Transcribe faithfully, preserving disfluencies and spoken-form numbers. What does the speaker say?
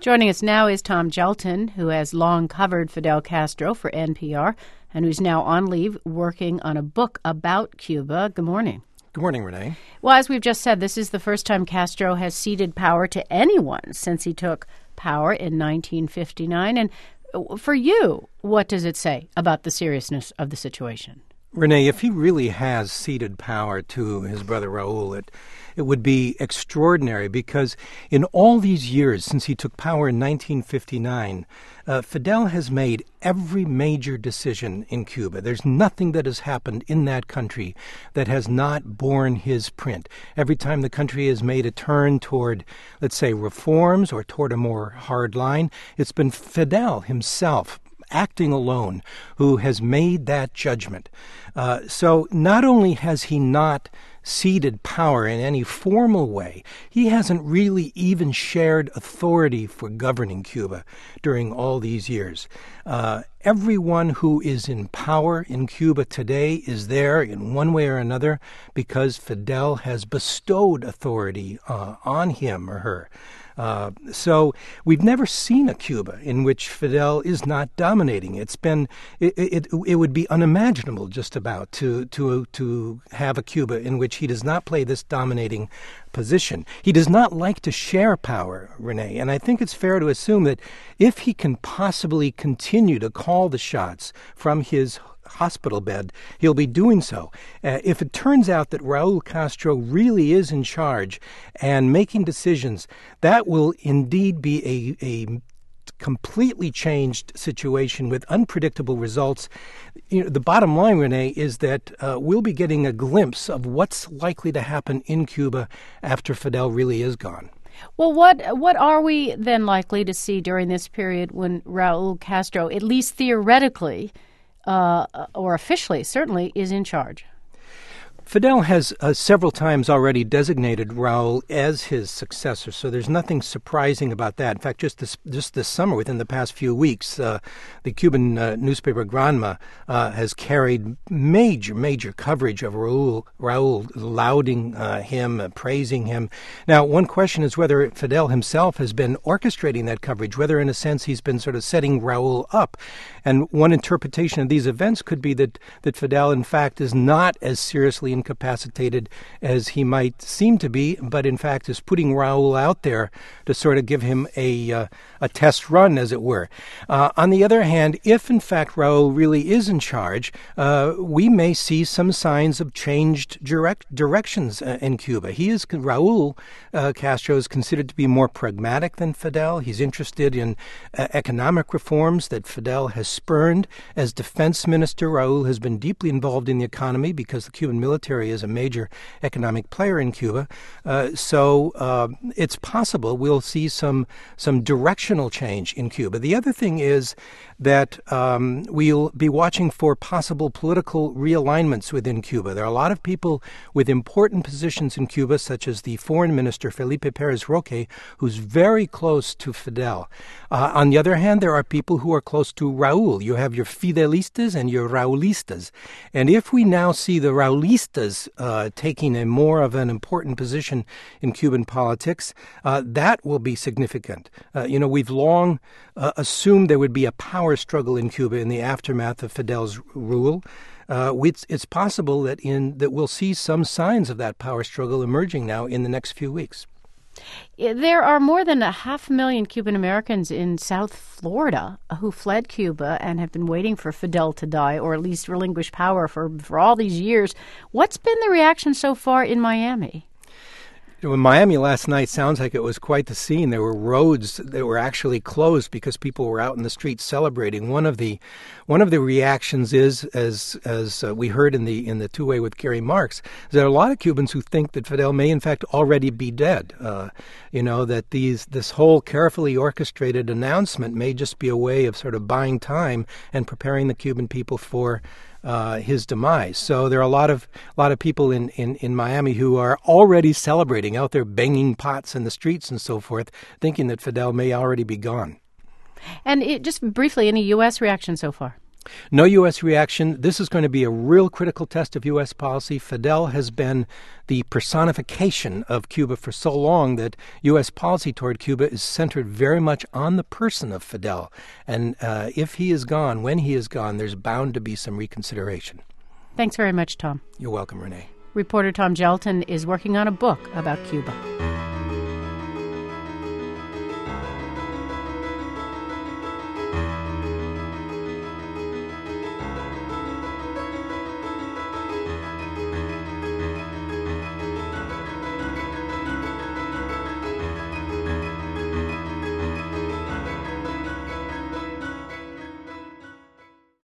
Joining us now is Tom Gjelten, who has long covered Fidel Castro for N P R and who's now on leave working on a book about Cuba. Good morning. Good morning, Renee. Well, as we've just said, this is the first time Castro has ceded power to anyone since he took power in nineteen fifty-nine. And for you, what does it say about the seriousness of the situation? Renee, if he really has ceded power to his brother Raul, it, it would be extraordinary because in all these years since he took power in nineteen fifty-nine, uh, Fidel has made every major decision in Cuba. There's nothing that has happened in that country that has not borne his print. Every time the country has made a turn toward, let's say, reforms or toward a more hard line, it's been Fidel himself, acting alone, who has made that judgment. Uh, so not only has he not ceded power in any formal way, he hasn't really even shared authority for governing Cuba during all these years. Uh, everyone who is in power in Cuba today is there in one way or another because Fidel has bestowed authority uh, on him or her. Uh, so we've never seen a Cuba in which Fidel is not dominating. It's been it, it, it would be unimaginable just about to to to have a Cuba in which he does not play this dominating position. He does not like to share power, Renee, and I think it's fair to assume that if he can possibly continue to call the shots from his hospital bed, he'll be doing so. Uh, if it turns out that Raul Castro really is in charge and making decisions, that will indeed be a, a completely changed situation with unpredictable results. You know, the bottom line, Renee, is that uh, we'll be getting a glimpse of what's likely to happen in Cuba after Fidel really is gone. Well, what what are we then likely to see during this period when Raul Castro, at least theoretically, Uh, or officially, certainly, is in charge? Fidel has uh, several times already designated Raul as his successor, so there's nothing surprising about that. In fact, just this just this summer, within the past few weeks, uh, the Cuban uh, newspaper Granma uh, has carried major, major coverage of Raul, Raul lauding uh, him, uh, praising him. Now, one question is whether Fidel himself has been orchestrating that coverage, whether in a sense he's been sort of setting Raul up. And one interpretation of these events could be that, that Fidel, in fact, is not as seriously incapacitated as he might seem to be, but in fact is putting Raul out there to sort of give him a uh, a test run, as it were. Uh, on the other hand, if in fact Raul really is in charge, uh, we may see some signs of changed direct directions uh, in Cuba. He is Raul uh, Castro is considered to be more pragmatic than Fidel. He's interested in uh, economic reforms that Fidel has spurned. As defense minister, Raul has been deeply involved in the economy because the Cuban military is a major economic player in Cuba. Uh, so uh, it's possible we'll see some some directional change in Cuba. The other thing is that um, we'll be watching for possible political realignments within Cuba. There are a lot of people with important positions in Cuba, such as the foreign minister, Felipe Perez Roque, who's very close to Fidel. Uh, on the other hand, there are people who are close to Raul. You have your Fidelistas and your Raulistas. And if we now see the Raulistas uh, taking a more of an important position in Cuban politics, uh, that will be significant. Uh, you know, we've long uh, assumed there would be a power struggle in Cuba in the aftermath of Fidel's rule. Uh, it's, it's possible that in that we'll see some signs of that power struggle emerging now in the next few weeks. There are more than a half million Cuban Americans in South Florida who fled Cuba and have been waiting for Fidel to die, or at least relinquish power for, for all these years. What's been the reaction so far in Miami? In Miami last night, sounds like it was quite the scene. There were roads that were actually closed because people were out in the streets celebrating. One of the one of the reactions is, as as uh, we heard in the in the two-way with Gary Marks, there are a lot of Cubans who think that Fidel may in fact already be dead. Uh, you know, that these this whole carefully orchestrated announcement may just be a way of sort of buying time and preparing the Cuban people for Uh, his demise. So there are a lot of a lot of people in, in, in Miami who are already celebrating, out there banging pots in the streets and so forth, thinking that Fidel may already be gone. And it, just briefly, any U S reaction so far? No U S reaction. This is going to be a real critical test of U S policy. Fidel has been the personification of Cuba for so long that U S policy toward Cuba is centered very much on the person of Fidel. And uh, if he is gone, when he is gone, there's bound to be some reconsideration. Thanks very much, Tom. You're welcome, Renee. Reporter Tom Gjelten is working on a book about Cuba.